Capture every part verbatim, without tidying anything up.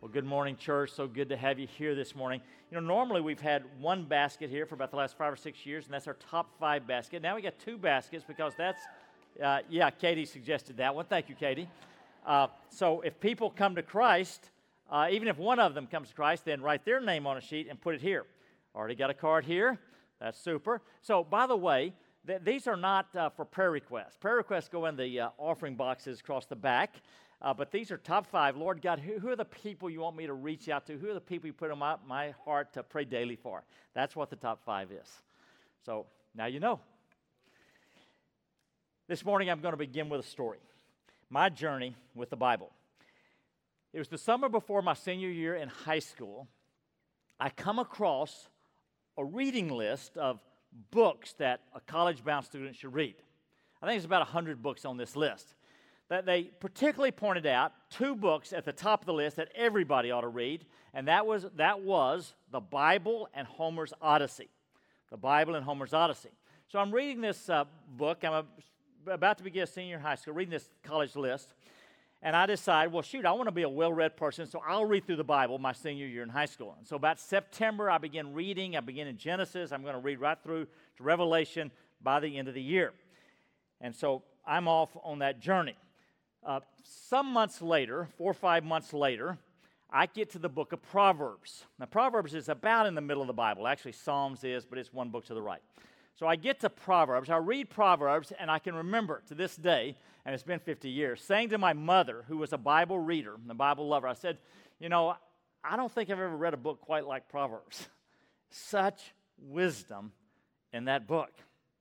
Well, good morning, church. So good to have you here this morning. You know, normally we've had one basket here for about the last five or six years, and that's our top five basket. Now we got two baskets because that's, uh, yeah, Katie suggested that one. Thank you, Katie. Uh, so if people come to Christ, uh, even if one of them comes to Christ, then write their name on a sheet and put it here. Already got a card here. That's super. So, by the way, th- these are not uh, for prayer requests. Prayer requests go in the uh, offering boxes across the back. Uh, but these are top five. Lord God, who, who are the people you want me to reach out to? Who are the people you put in my, my heart to pray daily for? That's what the top five is. So now you know. This morning I'm going to begin with a story. My journey with the Bible. It was the summer before my senior year in high school. I come across a reading list of books that a college-bound student should read. I think there's about one hundred books on this list. That they particularly pointed out two books at the top of the list that everybody ought to read, and that was that was the Bible and Homer's Odyssey. The Bible and Homer's Odyssey. So I'm reading this uh, book. I'm a, about to begin senior in high school, reading this college list, and I decide, well, shoot, I want to be a well-read person, so I'll read through the Bible my senior year in high school. And so about September, I begin reading. I begin in Genesis. I'm going to read right through to Revelation by the end of the year. And so I'm off on that journey. Uh, some months later, four or five months later, I get to the book of Proverbs. Now, Proverbs is about in the middle of the Bible. Actually, Psalms is, but it's one book to the right. So I get to Proverbs. I read Proverbs, and I can remember to this day, and it's been fifty years, saying to my mother, who was a Bible reader, a Bible lover, I said, you know, I don't think I've ever read a book quite like Proverbs. Such wisdom in that book.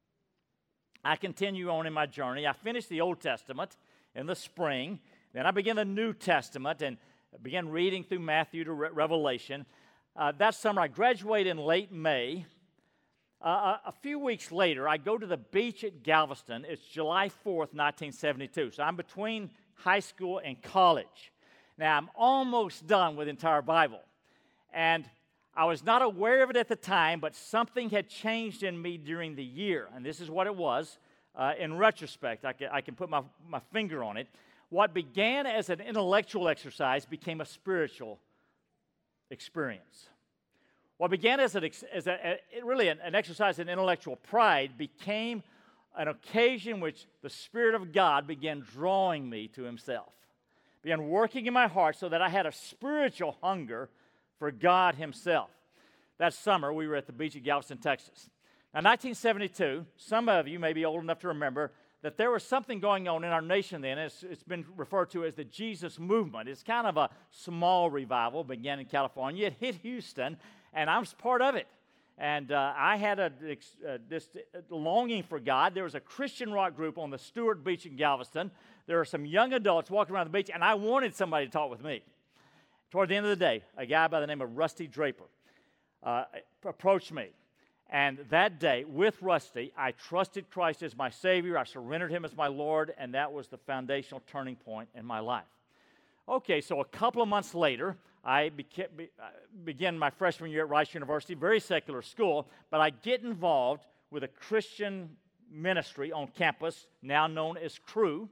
I continue on in my journey. I finish the Old Testament in the spring. Then I begin the New Testament and began reading through Matthew to Re- Revelation. Uh, that summer, I graduate in late May. Uh, a, a few weeks later, I go to the beach at Galveston. It's July fourth, nineteen seventy-two. So I'm between high school and college. Now, I'm almost done with the entire Bible. And I was not aware of it at the time, but something had changed in me during the year. And this is what it was. Uh, in retrospect, I can, I can put my, my finger on it. What began as an intellectual exercise became a spiritual experience. What began as, an, as a, a, really an, an exercise in intellectual pride became an occasion which the Spirit of God began drawing me to Himself, began working in my heart so that I had a spiritual hunger for God Himself. That summer, we were at the beach at Galveston, Texas. Now, nineteen seventy-two, some of you may be old enough to remember that there was something going on in our nation then. It's, it's been referred to as the Jesus Movement. It's kind of a small revival, began in California. It hit Houston, and I was part of it. And uh, I had a, uh, this longing for God. There was a Christian rock group on the Stewart Beach in Galveston. There were some young adults walking around the beach, and I wanted somebody to talk with me. Toward the end of the day, a guy by the name of Rusty Draper uh, approached me. And that day, with Rusty, I trusted Christ as my Savior. I surrendered Him as my Lord, and that was the foundational turning point in my life. Okay, so a couple of months later, I beca- be, uh, began my freshman year at Rice University, very secular school, but I get involved with a Christian ministry on campus, now known as Cru.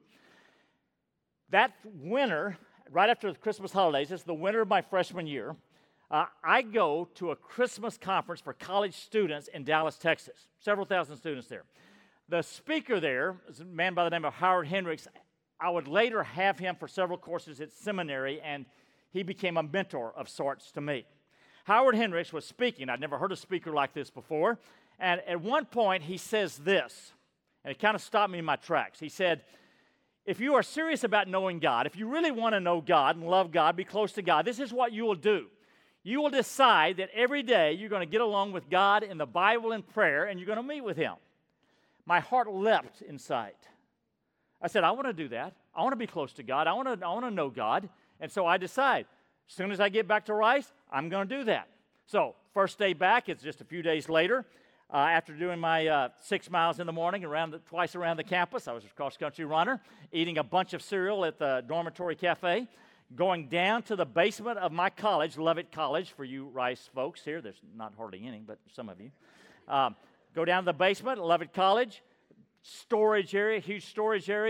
That winter, right after the Christmas holidays, it's the winter of my freshman year, Uh, I go to a Christmas conference for college students in Dallas, Texas. Several thousand students there. The speaker there is a man by the name of Howard Hendricks. I would later have him for several courses at seminary, and he became a mentor of sorts to me. Howard Hendricks was speaking. I'd never heard a speaker like this before. And at one point, he says this, and it kind of stopped me in my tracks. He said, if you are serious about knowing God, if you really want to know God and love God, be close to God, this is what you will do. You will decide that every day you're going to get along with God in the Bible and prayer, and you're going to meet with Him. My heart leapt inside. I said, I want to do that. I want to be close to God. I want to, I want to know God. And so I decide, as soon as I get back to Rice, I'm going to do that. So first day back, it's just a few days later. Uh, after doing my uh, six miles in the morning, around the, twice around the campus, I was a cross-country runner, eating a bunch of cereal at the dormitory cafe. Going down to the basement of my college, Lovett College, for you Rice folks here. There's not hardly any, but some of you. Um, go down to the basement, Lovett College, storage area, huge storage area.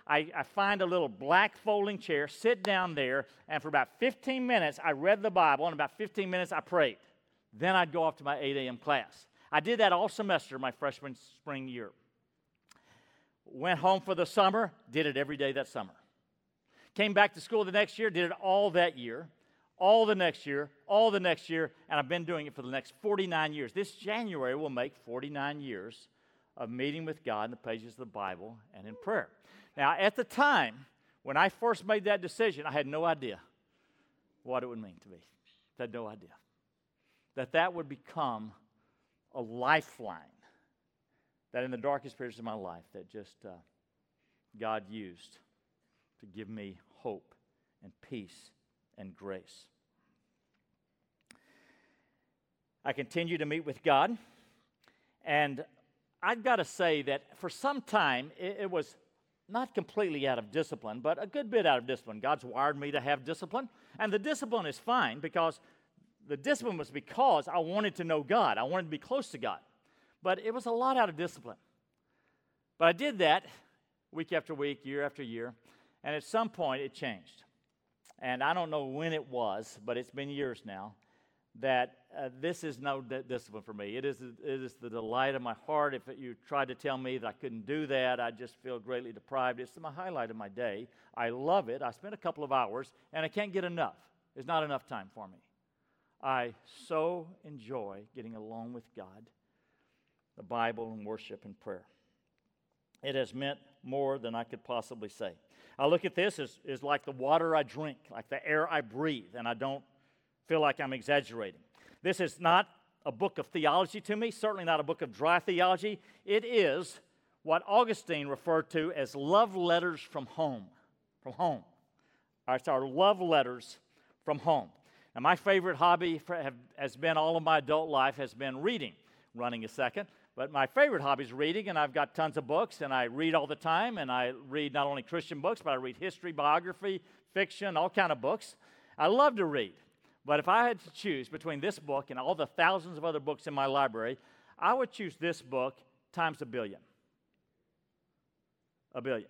I, I find a little black folding chair, sit down there, and for about fifteen minutes, I read the Bible, and about fifteen minutes, I prayed. Then I'd go off to my eight a.m. class. I did that all semester my freshman spring year. Went home for the summer, did it every day that summer. Came back to school the next year, did it all that year, all the next year, all the next year, and I've been doing it for the next forty-nine years. This January will make forty-nine years of meeting with God in the pages of the Bible and in prayer. Now, at the time, when I first made that decision, I had no idea what it would mean to me. I had no idea. That that would become a lifeline, that in the darkest periods of my life, that just uh, God used to give me hope and peace and grace. I continue to meet with God, and I've got to say that for some time, it, it was not completely out of discipline, but a good bit out of discipline. God's wired me to have discipline, and the discipline is fine because the discipline was because I wanted to know God. I wanted to be close to God, but it was a lot out of discipline. But I did that week after week, year after year, and at some point it changed. And I don't know when it was, but it's been years now, that uh, this is no d- discipline for me. It is, it is the delight of my heart. If you tried to tell me that I couldn't do that, I just feel greatly deprived. It's the highlight of my day. I love it. I spend a couple of hours, and I can't get enough. There's not enough time for me. I so enjoy getting along with God, the Bible, and worship and prayer. It has meant more than I could possibly say. I look at this as, as like the water I drink, like the air I breathe, and I don't feel like I'm exaggerating. This is not a book of theology to me, certainly not a book of dry theology. It is what Augustine referred to as love letters from home. From home. It's our love letters from home. Now, my favorite hobby for, have, has been all of my adult life has been reading. Running a second. But my favorite hobby is reading, and I've got tons of books, and I read all the time, and I read not only Christian books, but I read history, biography, fiction, all kind of books. I love to read. But if I had to choose between this book and all the thousands of other books in my library, I would choose this book times a billion. A billion.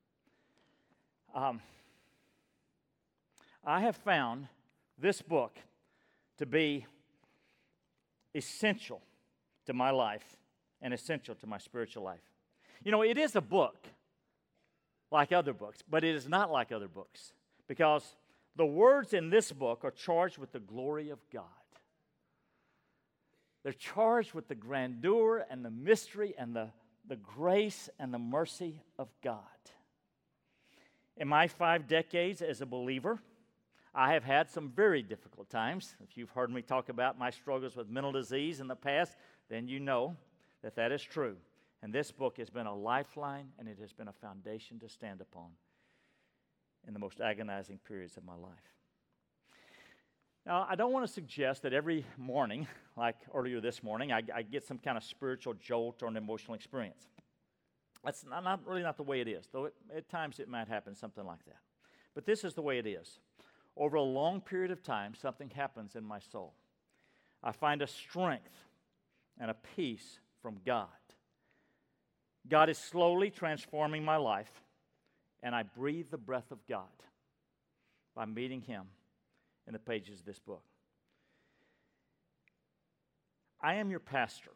Um, I have found this book to be essential to my life and essential to my spiritual life. You know, it is a book like other books, but it is not like other books because the words in this book are charged with the glory of God. They're charged with the grandeur and the mystery and the, the grace and the mercy of God. In my five decades as a believer, I have had some very difficult times. If you've heard me talk about my struggles with mental disease in the past, then you know that that is true. And this book has been a lifeline, and it has been a foundation to stand upon in the most agonizing periods of my life. Now, I don't want to suggest that every morning, like earlier this morning, I, I get some kind of spiritual jolt or an emotional experience. That's not, not really not the way it is, though it, at times it might happen, something like that. But this is the way it is. Over a long period of time, something happens in my soul. I find a strength and a peace from God. God is slowly transforming my life, and I breathe the breath of God by meeting Him in the pages of this book. I am your pastor.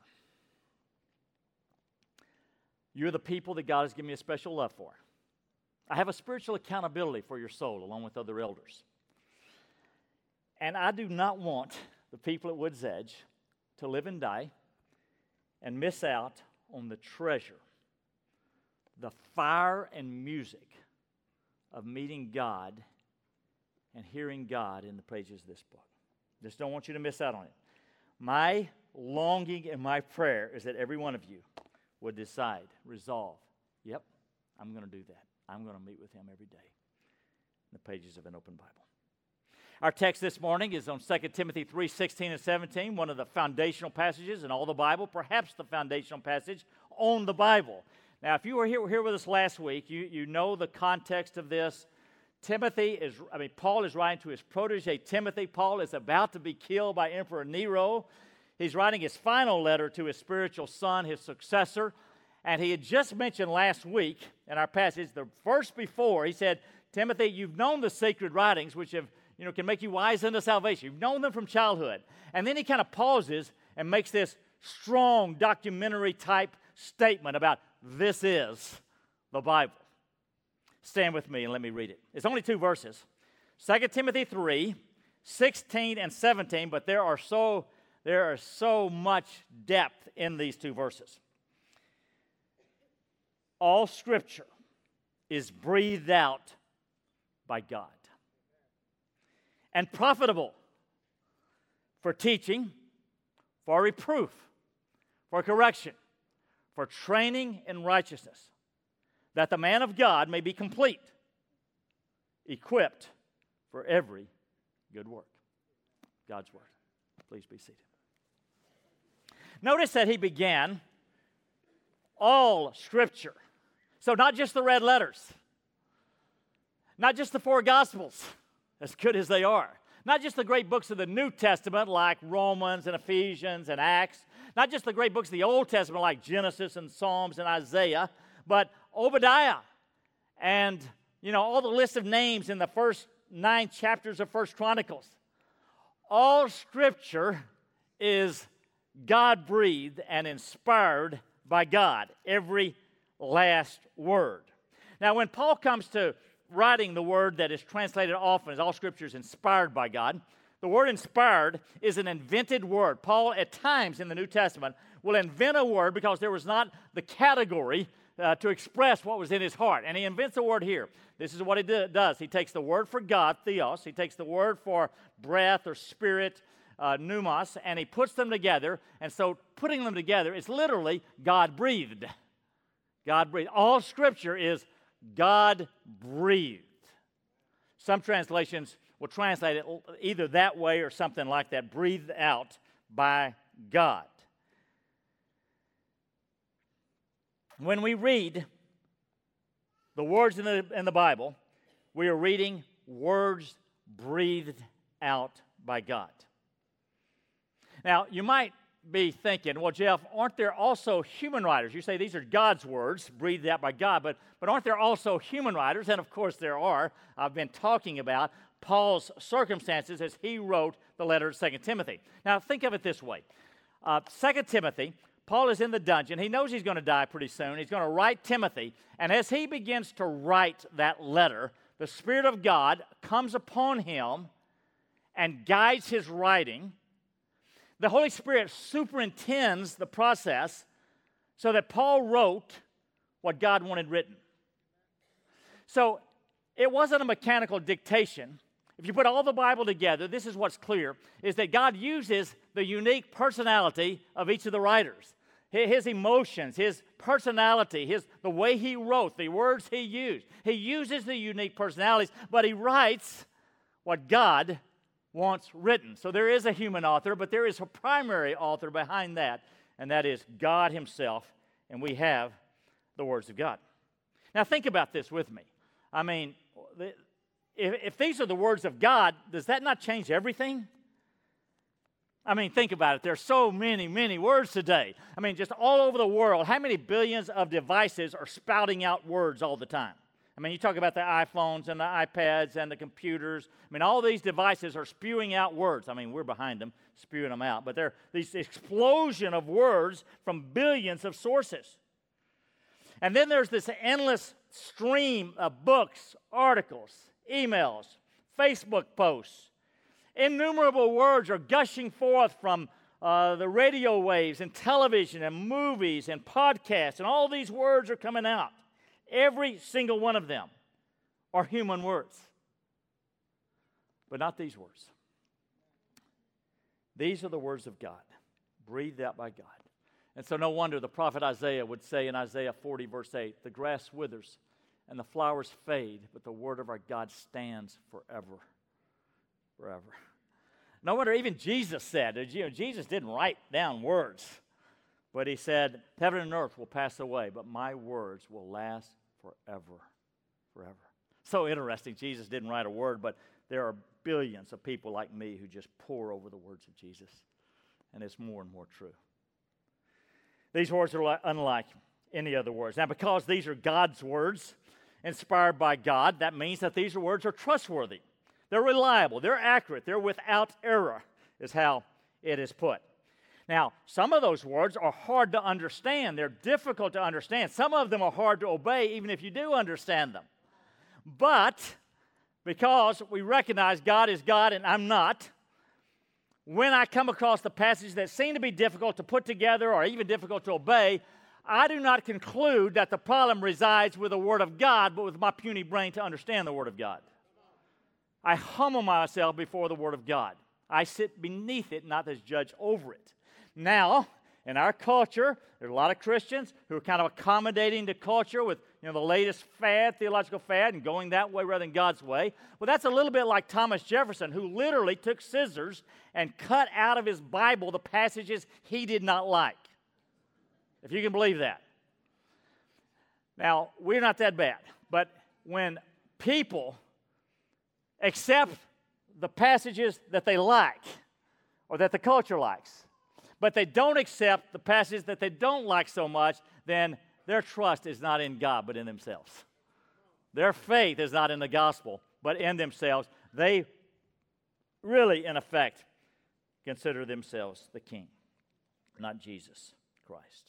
You're the people that God has given me a special love for. I have a spiritual accountability for your soul along with other elders. And I do not want the people at Woods Edge to live and die and miss out on the treasure, the fire and music of meeting God and hearing God in the pages of this book. Just don't want you to miss out on it. My longing and my prayer is that every one of you would decide, resolve, yep, I'm going to do that. I'm going to meet with Him every day in the pages of an open Bible. Our text this morning is on Second Timothy three, sixteen and seventeen, one of the foundational passages in all the Bible, perhaps the foundational passage on the Bible. Now, if you were here, here with us last week, you, you know the context of this. Timothy is, I mean, Paul is writing to his protege, Timothy. Paul is about to be killed by Emperor Nero. He's writing his final letter to his spiritual son, his successor. And he had just mentioned last week in our passage, the verse before, he said, Timothy, you've known the sacred writings, which have, you know, can make you wise unto salvation. You've known them from childhood. And then he kind of pauses and makes this strong documentary type statement about this is the Bible. Stand with me and let me read it. It's only two verses. Second Timothy three, sixteen and seventeen, but there are so there are so much depth in these two verses. All Scripture is breathed out by God and profitable for teaching, for reproof, for correction, for training in righteousness, that the man of God may be complete, equipped for every good work. God's word. Please be seated. Notice that he began all Scripture. So not just the red letters, not just the four Gospels, as good as they are, not just the great books of the New Testament like Romans and Ephesians and Acts, not just the great books of the Old Testament like Genesis and Psalms and Isaiah, but Obadiah and, you know, all the list of names in the first nine chapters of First Chronicles. All Scripture is God-breathed and inspired by God, every last word. Now, when Paul comes to writing the word that is translated often as all Scripture is inspired by God, the word inspired is an invented word. Paul, at times in the New Testament, will invent a word because there was not the category uh, to express what was in his heart. And he invents a word here. This is what he do, does. He takes the word for God, theos. He takes the word for breath or spirit, uh, pneumos, and he puts them together. And so putting them together is literally God-breathed. God-breathed. All Scripture is God-breathed. Some translations will translate it either that way or something like that, breathed out by God. When we read the words in the, in the Bible, we are reading words breathed out by God. Now, you might be thinking, well, Jeff, aren't there also human writers? You say these are God's words, breathed out by God, but, but aren't there also human writers? And of course there are. I've been talking about Paul's circumstances as he wrote the letter of Second Timothy. Now, think of it this way. Uh, Second Timothy, Paul is in the dungeon. He knows he's going to die pretty soon. He's going to write Timothy. And as he begins to write that letter, the Spirit of God comes upon him and guides his writing. The Holy Spirit superintends the process so that Paul wrote what God wanted written. So it wasn't a mechanical dictation. If you put all the Bible together, this is what's clear, is that God uses the unique personality of each of the writers. His emotions, his personality, his, the way he wrote, the words he used. He uses the unique personalities, but he writes what God wants written. So there is a human author, but there is a primary author behind that, and that is God himself, and we have the words of God. Now think about this with me. I mean, if, if these are the words of God, does that not change everything? I mean, think about it. There are so many, many words today. I mean, just all over the world, how many billions of devices are spouting out words all the time? I mean, you talk about the iPhones and the iPads and the computers. I mean, all these devices are spewing out words. I mean, we're behind them, spewing them out. But they're this explosion of words from billions of sources. And then there's this endless stream of books, articles, emails, Facebook posts. Innumerable words are gushing forth from uh, the radio waves and television and movies and podcasts, and all these words are coming out. Every single one of them are human words, but not these words. These are the words of God, breathed out by God. And so no wonder the prophet Isaiah would say in Isaiah forty, verse eight, the grass withers and the flowers fade, but the word of our God stands forever. Forever. No wonder even Jesus said, you know, Jesus didn't write down words, but he said, heaven and earth will pass away, but my words will last forever. Forever. So interesting, Jesus didn't write a word, but there are billions of people like me who just pore over the words of Jesus, and it's more and more true. These words are unlike any other words. Now, because these are God's words, inspired by God, that means that these words are trustworthy. They're reliable. They're accurate. They're without error, is how it is put. Now, some of those words are hard to understand. They're difficult to understand. Some of them are hard to obey, even if you do understand them. But because we recognize God is God and I'm not, when I come across the passages that seem to be difficult to put together or even difficult to obey, I do not conclude that the problem resides with the Word of God, but with my puny brain to understand the Word of God. I humble myself before the Word of God. I sit beneath it, not as judge over it. Now, in our culture, there's a lot of Christians who are kind of accommodating the culture with, you know, the latest fad, theological fad, and going that way rather than God's way. Well, that's a little bit like Thomas Jefferson, who literally took scissors and cut out of his Bible the passages he did not like. If you can believe that. Now, we're not that bad, but when people accept the passages that they like or that the culture likes, but they don't accept the passages that they don't like so much, then their trust is not in God, but in themselves. Their faith is not in the gospel, but in themselves. They really, in effect, consider themselves the king, not Jesus Christ.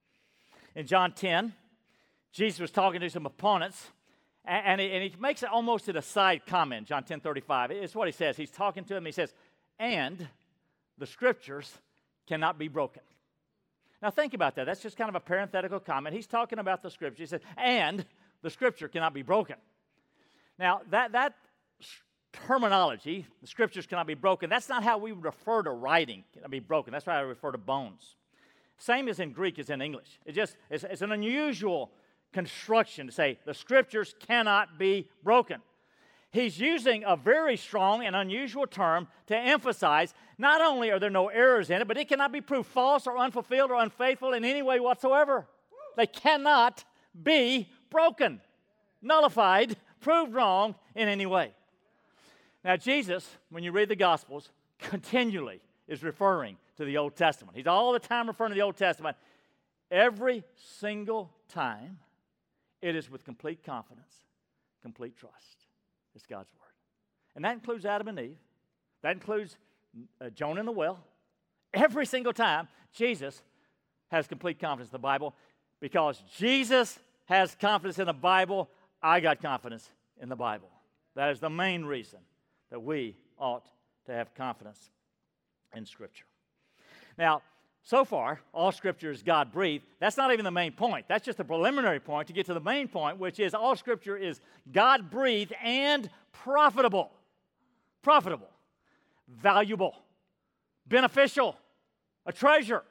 In John ten, Jesus was talking to some opponents, and, and, he, and he makes it almost an aside comment, John ten thirty-five. It's what he says. He's talking to them, he says, and the Scriptures cannot be broken. Now think about that. That's just kind of a parenthetical comment. He's talking about the Scripture. He says, and the Scripture cannot be broken. Now, that, that terminology, the Scriptures cannot be broken, that's not how we refer to writing, cannot be broken. That's why I refer to bones. Same as in Greek as in English. It just it's, it's an unusual construction to say the Scriptures cannot be broken. He's using a very strong and unusual term to emphasize not only are there no errors in it, but it cannot be proved false or unfulfilled or unfaithful in any way whatsoever. They cannot be broken, nullified, proved wrong in any way. Now, Jesus, when you read the Gospels, continually is referring to the Old Testament. He's all the time referring to the Old Testament. Every single time, it is with complete confidence, complete trust. It's God's Word. And that includes Adam and Eve. That includes uh, Jonah in the well. Every single time, Jesus has complete confidence in the Bible. Because Jesus has confidence in the Bible, I got confidence in the Bible. That is the main reason that we ought to have confidence in Scripture. Now, so far, all Scripture is God-breathed. That's not even the main point. That's just a preliminary point to get to the main point, which is all Scripture is God-breathed and profitable. Profitable. Valuable. Beneficial. A treasure.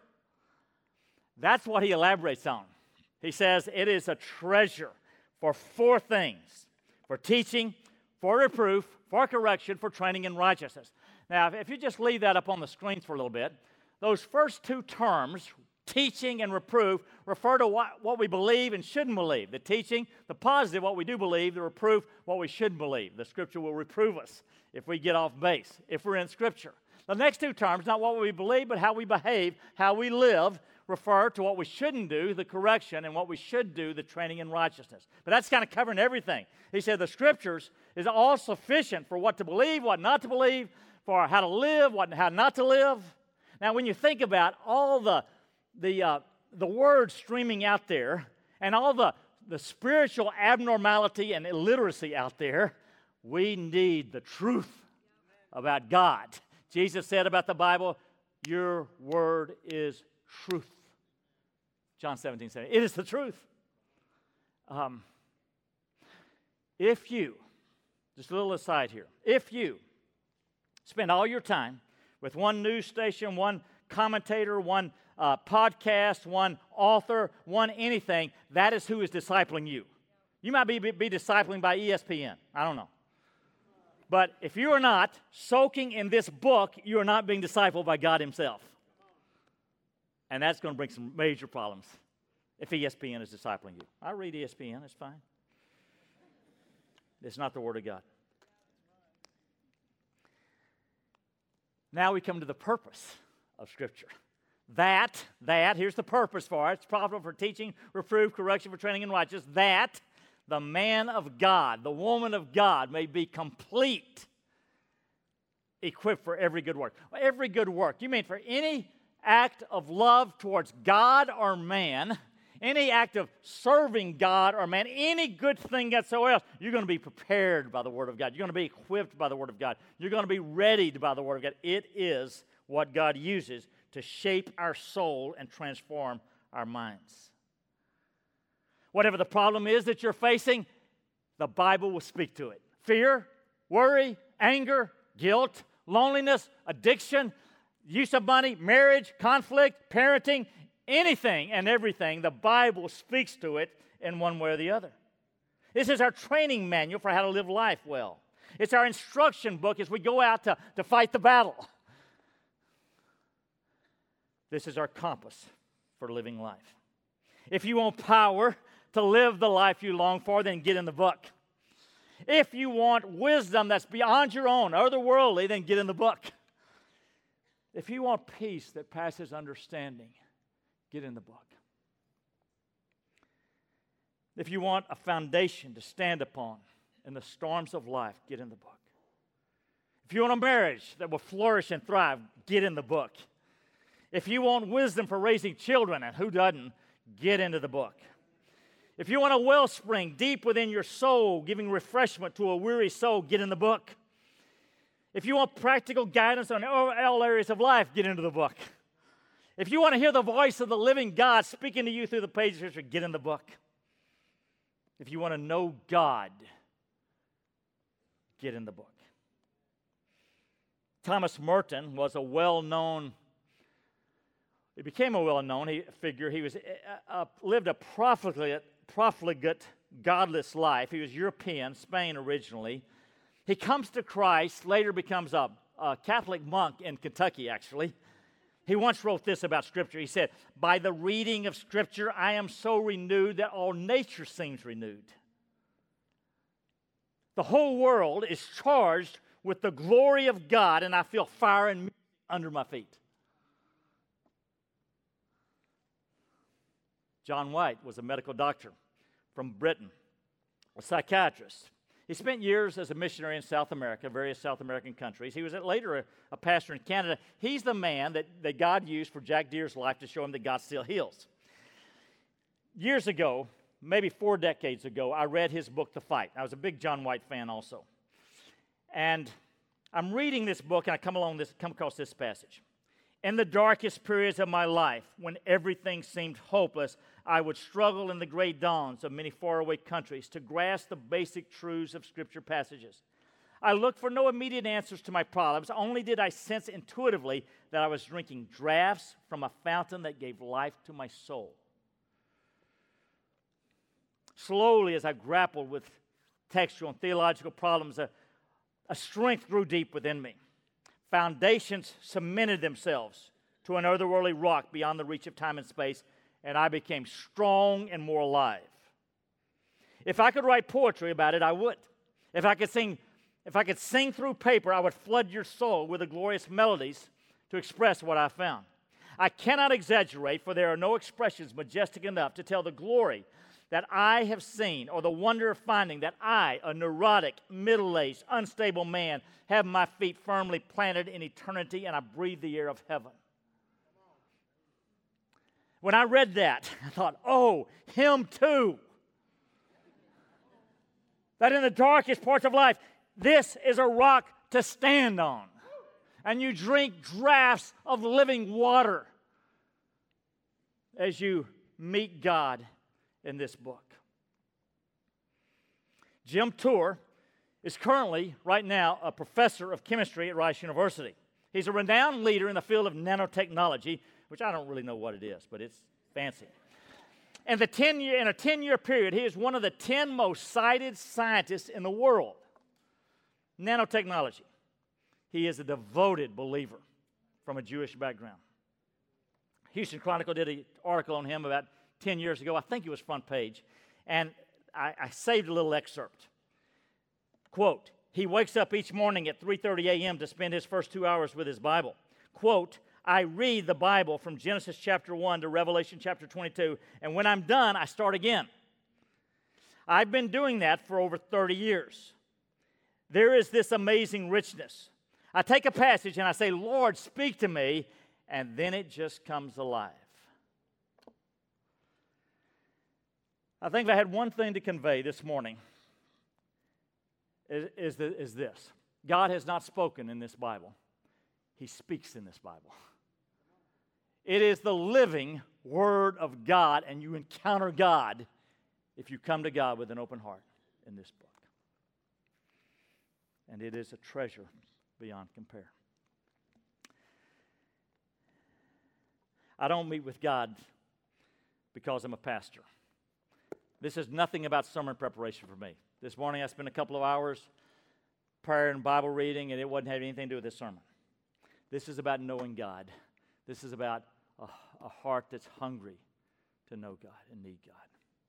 That's what he elaborates on. He says it is a treasure for four things: for teaching, for reproof, for correction, for training in righteousness. Now, if you just leave that up on the screens for a little bit, those first two terms, teaching and reproof, refer to what, what we believe and shouldn't believe. The teaching, the positive, what we do believe. The reproof, what we shouldn't believe. The Scripture will reprove us if we get off base, if we're in Scripture. The next two terms, not what we believe, but how we behave, how we live, refer to what we shouldn't do, the correction, and what we should do, the training in righteousness. But that's kind of covering everything. He said the Scriptures is all sufficient for what to believe, what not to believe, for how to live, what how not to live. Now, when you think about all the the uh, the words streaming out there and all the, the spiritual abnormality and illiteracy out there, we need the truth about God. Jesus said about the Bible, your word is truth. John seventeen, seventeen. It is the truth. Um, if you, just a little aside here, if you spend all your time with one news station, one commentator, one uh, podcast, one author, one anything, that is who is discipling you. You might be, be, be discipling by E S P N. I don't know. But if you are not soaking in this book, you are not being discipled by God Himself. And that's going to bring some major problems if E S P N is discipling you. I read E S P N, it's fine. It's not the Word of God. Now we come to the purpose of Scripture. That, that, here's the purpose for it. It's profitable for teaching, reproof, correction, for training in righteousness. That the man of God, the woman of God may be complete, equipped for every good work. Every good work. You mean for any act of love towards God or man, any act of serving God or man, any good thing whatsoever, you're going to be prepared by the Word of God. You're going to be equipped by the Word of God. You're going to be readied by the Word of God. It is what God uses to shape our soul and transform our minds. Whatever the problem is that you're facing, the Bible will speak to it. Fear, worry, anger, guilt, loneliness, addiction, use of money, marriage, conflict, parenting, anything and everything, the Bible speaks to it in one way or the other. This is our training manual for how to live life well. It's our instruction book as we go out to, to fight the battle. This is our compass for living life. If you want power to live the life you long for, then get in the book. If you want wisdom that's beyond your own, otherworldly, then get in the book. If you want peace that passes understanding, get in the book. If you want a foundation to stand upon in the storms of life, get in the book. If you want a marriage that will flourish and thrive, get in the book. If you want wisdom for raising children, and who doesn't, get into the book. If you want a wellspring deep within your soul, giving refreshment to a weary soul, get in the book. If you want practical guidance on all areas of life, get into the book. If you want to hear the voice of the living God speaking to you through the pages of Scripture, get in the book. If you want to know God, get in the book. Thomas Merton was a well-known, he became a well-known figure. He was uh, lived a profligate, profligate, godless life. He was European, Spain originally. He comes to Christ, later becomes a, a Catholic monk in Kentucky, actually. He once wrote this about Scripture. He said, "By the reading of Scripture, I am so renewed that all nature seems renewed." The whole world is charged with the glory of God, and I feel fire and music under my feet. John White was a medical doctor from Britain, a psychiatrist. He spent years as a missionary in South America, various South American countries. He was later a, a pastor in Canada. He's the man that, that God used for Jack Deere's life to show him that God still heals. Years ago, maybe four decades ago, I read his book, The Fight. I was a big John White fan also. And I'm reading this book, and I come along this, come across this passage. "In the darkest periods of my life, when everything seemed hopeless, I would struggle in the gray dawns of many faraway countries to grasp the basic truths of Scripture passages. I looked for no immediate answers to my problems, only did I sense intuitively that I was drinking draughts from a fountain that gave life to my soul. Slowly, as I grappled with textual and theological problems, a, a strength grew deep within me. Foundations cemented themselves to an otherworldly rock beyond the reach of time and space, and I became strong and more alive. If I could write poetry about it, I would. If I could sing, if I could sing through paper, I would flood your soul with the glorious melodies to express what I found. I cannot exaggerate, for there are no expressions majestic enough to tell the glory that I have seen, or the wonder of finding that I, a neurotic, middle-aged, unstable man, have my feet firmly planted in eternity, and I breathe the air of heaven." When I read that, I thought, oh, him too. That in the darkest parts of life, this is a rock to stand on. And you drink draughts of living water as you meet God in this book. Jim Tour is currently, right now, a professor of chemistry at Rice University. He's a renowned leader in the field of nanotechnology, which I don't really know what it is, but it's fancy. And the ten year, in a ten-year period, he is one of the ten most cited scientists in the world. Nanotechnology. He is a devoted believer from a Jewish background. Houston Chronicle did an article on him about ten years ago. I think it was front page. And I, I saved a little excerpt. Quote, "He wakes up each morning at three thirty a.m. to spend his first two hours with his Bible. Quote, I read the Bible from Genesis chapter one to Revelation chapter twenty-two, and when I'm done, I start again. I've been doing that for over thirty years. There is this amazing richness. I take a passage and I say, Lord, speak to me, and then it just comes alive. I think if I had one thing to convey this morning, is, is, the, is this. God has not spoken in this Bible. He speaks in this Bible. It is the living Word of God, and you encounter God if you come to God with an open heart in this book. And it is a treasure beyond compare. I don't meet with God because I'm a pastor. This is nothing about sermon preparation for me. This morning I spent a couple of hours prayer and Bible reading, and it wasn't having anything to do with this sermon. This is about knowing God. This is about a, a heart that's hungry to know God and need God.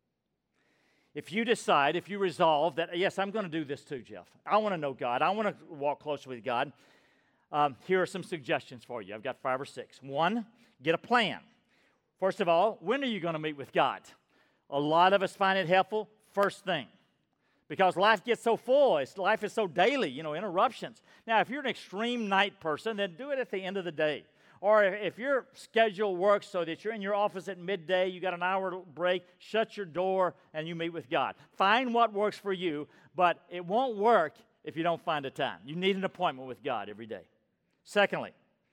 If you decide, if you resolve that, yes, I'm going to do this too, Jeff. I want to know God. I want to walk closer with God. Um, here are some suggestions for you. I've got five or six. One, get a plan. First of all, when are you going to meet with God? A lot of us find it helpful first thing, because life gets so full. It's, life is so daily, you know, interruptions. Now, if you're an extreme night person, then do it at the end of the day. Or if your schedule works so that you're in your office at midday, you got an hour break, shut your door, and you meet with God. Find what works for you, but it won't work if you don't find a time. You need an appointment with God every day. Secondly,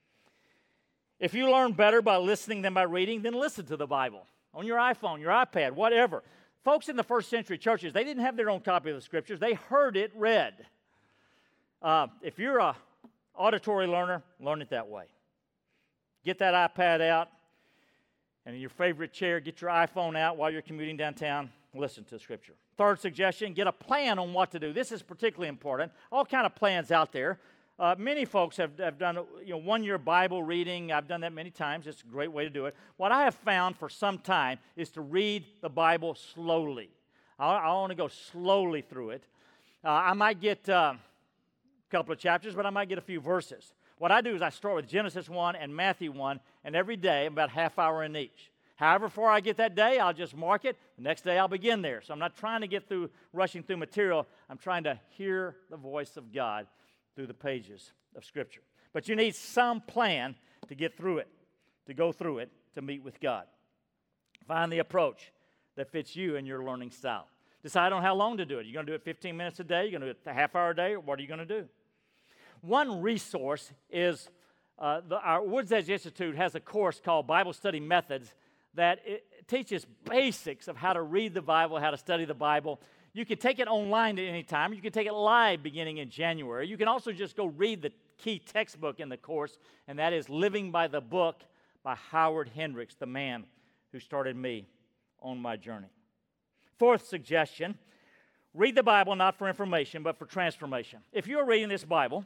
if you learn better by listening than by reading, then listen to the Bible on your iPhone, your iPad, whatever. Folks in the first century churches, they didn't have their own copy of the Scriptures. They heard it read. Uh, if you're an auditory learner, learn it that way. Get that iPad out, and in your favorite chair, get your iPhone out while you're commuting downtown. Listen to Scripture. Third suggestion, get a plan on what to do. This is particularly important. All kind of plans out there. Uh, many folks have, have done you know, one-year Bible reading. I've done that many times. It's a great way to do it. What I have found for some time is to read the Bible slowly. I, I want to go slowly through it. Uh, I might get uh, a couple of chapters, but I might get a few verses. What I do is I start with Genesis one and Matthew one, and every day I'm about a half hour in each. However, before I get that day, I'll just mark it. The next day I'll begin there. So I'm not trying to get through, rushing through material. I'm trying to hear the voice of God through the pages of Scripture. But you need some plan to get through it, to go through it, to meet with God. Find the approach that fits you and your learning style. Decide on how long to do it. You're going to do it fifteen minutes a day? You're going to do it a half hour a day? Or what are you going to do? One resource is uh, the, our Woods Edge Institute has a course called Bible Study Methods that it teaches basics of how to read the Bible, how to study the Bible. You can take it online at any time. You can take it live beginning in January. You can also just go read the key textbook in the course, and that is Living by the Book by Howard Hendricks, the man who started me on my journey. Fourth suggestion, read the Bible not for information, but for transformation. If you're reading this Bible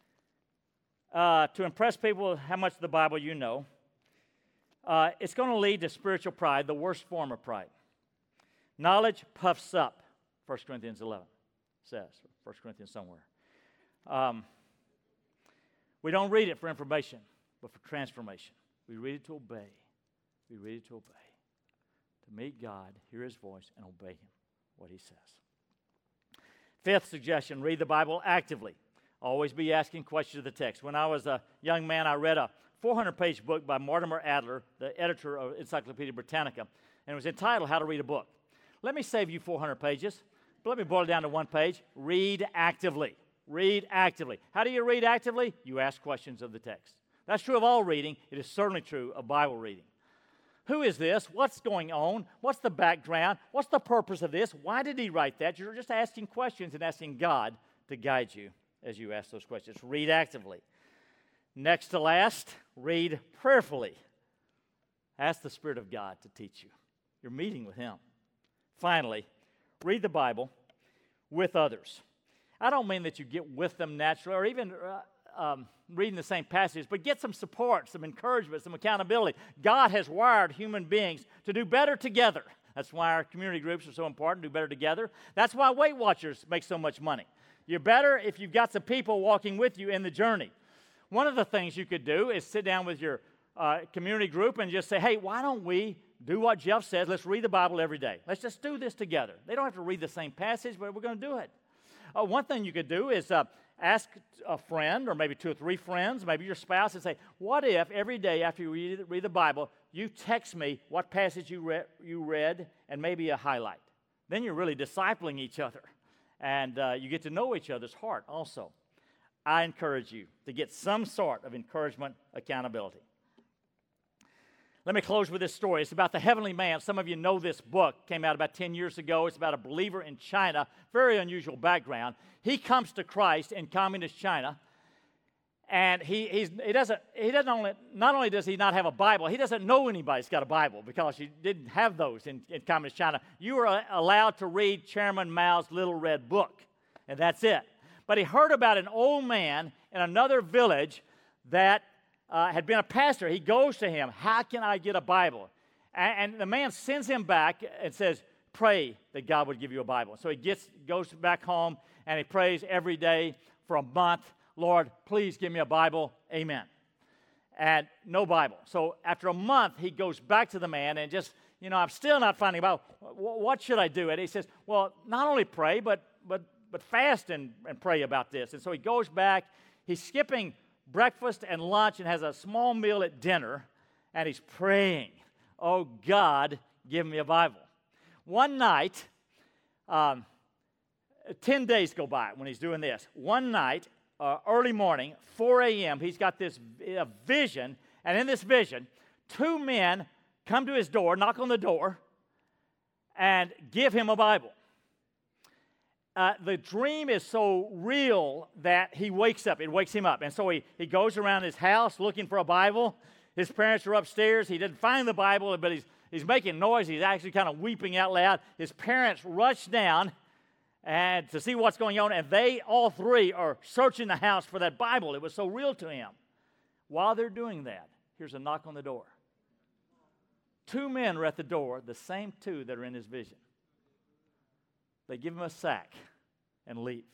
uh, to impress people with how much of the Bible you know, uh, it's going to lead to spiritual pride, the worst form of pride. Knowledge puffs up. First Corinthians eleven says, First Corinthians somewhere. Um, we don't read it for information, but for transformation. We read it to obey. We read it to obey. To meet God, hear His voice, and obey Him, what He says. Fifth suggestion, read the Bible actively. Always be asking questions of the text. When I was a young man, I read a four hundred page book by Mortimer Adler, the editor of Encyclopedia Britannica, and it was entitled How to Read a Book. Let me save you four hundred pages. But let me boil it down to one page. Read actively. Read actively. How do you read actively? You ask questions of the text. That's true of all reading. It is certainly true of Bible reading. Who is this? What's going on? What's the background? What's the purpose of this? Why did he write that? You're just asking questions and asking God to guide you as you ask those questions. Read actively. Next to last, read prayerfully. Ask the Spirit of God to teach you. You're meeting with Him. Finally, read the Bible with others. I don't mean that you get with them naturally or even uh, um, reading the same passages, but get some support, some encouragement, some accountability. God has wired human beings to do better together. That's why our community groups are so important, do better together. That's why Weight Watchers make so much money. You're better if you've got some people walking with you in the journey. One of the things you could do is sit down with your uh, community group and just say, hey, why don't we do what Jeff says? Let's read the Bible every day. Let's just do this together. They don't have to read the same passage, but we're going to do it. Uh, one thing you could do is uh, ask a friend or maybe two or three friends, maybe your spouse, and say, what if every day after you read, read the Bible, you text me what passage you, re- you read and maybe a highlight? Then you're really discipling each other, and uh, you get to know each other's heart also. I encourage you to get some sort of encouragement, accountability. Let me close with this story. It's about the Heavenly Man. Some of you know this book. Came out about ten years ago. It's about a believer in China. Very unusual background. He comes to Christ in communist China, and he he's, he doesn't he doesn't only not only does he not have a Bible, he doesn't know anybody's got a Bible because he didn't have those in, in communist China. You were allowed to read Chairman Mao's Little Red Book, and that's it. But he heard about an old man in another village that Uh, had been a pastor. He goes to him, how can I get a Bible? And, and the man sends him back and says, pray that God would give you a Bible. So he gets goes back home and he prays every day for a month. Lord, please give me a Bible. Amen. And no Bible. So after a month, he goes back to the man and just, you know, I'm still not finding a Bible. What should I do? And he says, well, not only pray, but but but fast and, and pray about this. And so he goes back. He's skipping breakfast and lunch and has a small meal at dinner, and he's praying, oh, God, give me a Bible. One night, um, ten days go by when he's doing this. One night, uh, early morning, four a.m., he's got this uh, vision, and in this vision, two men come to his door, knock on the door, and give him a Bible. Uh, the dream is so real that he wakes up. It wakes him up. And so he, he goes around his house looking for a Bible. His parents are upstairs. He didn't find the Bible, but he's, he's making noise. He's actually kind of weeping out loud. His parents rush down and to see what's going on, and they, all three, are searching the house for that Bible. It was so real to him. While they're doing that, here's a knock on the door. Two men are at the door, the same two that are in his vision. They give him a sack and leave.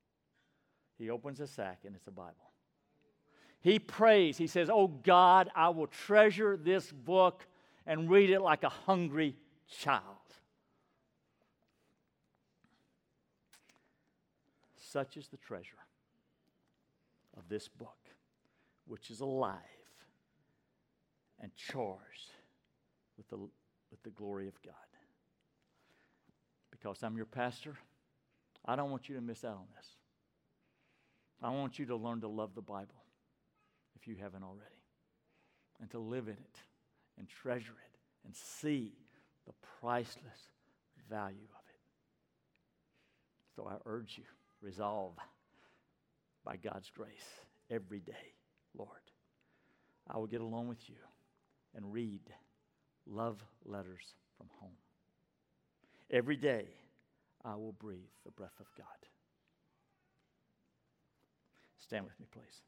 He opens the sack, and it's a Bible. He prays. He says, oh, God, I will treasure this book and read it like a hungry child. Such is the treasure of this book, which is alive and charged with the, with the glory of God. Because I'm your pastor, I don't want you to miss out on this. I want you to learn to love the Bible, if you haven't already, and to live in it, and treasure it, and see the priceless value of it. So I urge you, resolve by God's grace every day, Lord, I will get along with you and read love letters from home. Every day, I will breathe the breath of God. Stand with me, please.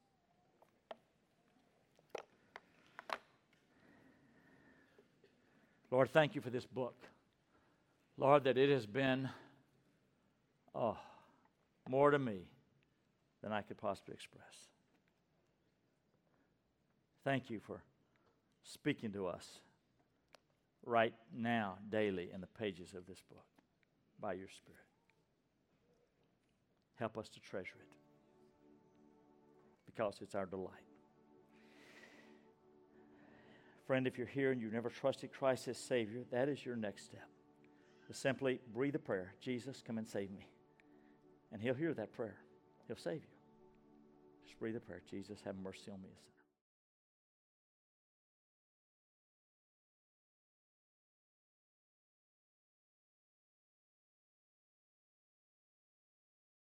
Lord, thank you for this book. Lord, that it has been oh, more to me than I could possibly express. Thank you for speaking to us right now, daily, in the pages of this book, by your Spirit. Help us to treasure it, because it's our delight. Friend, if you're here and you've never trusted Christ as Savior, that is your next step. To simply breathe a prayer, Jesus, come and save me. And He'll hear that prayer. He'll save you. Just breathe a prayer, Jesus, have mercy on me, a sinner.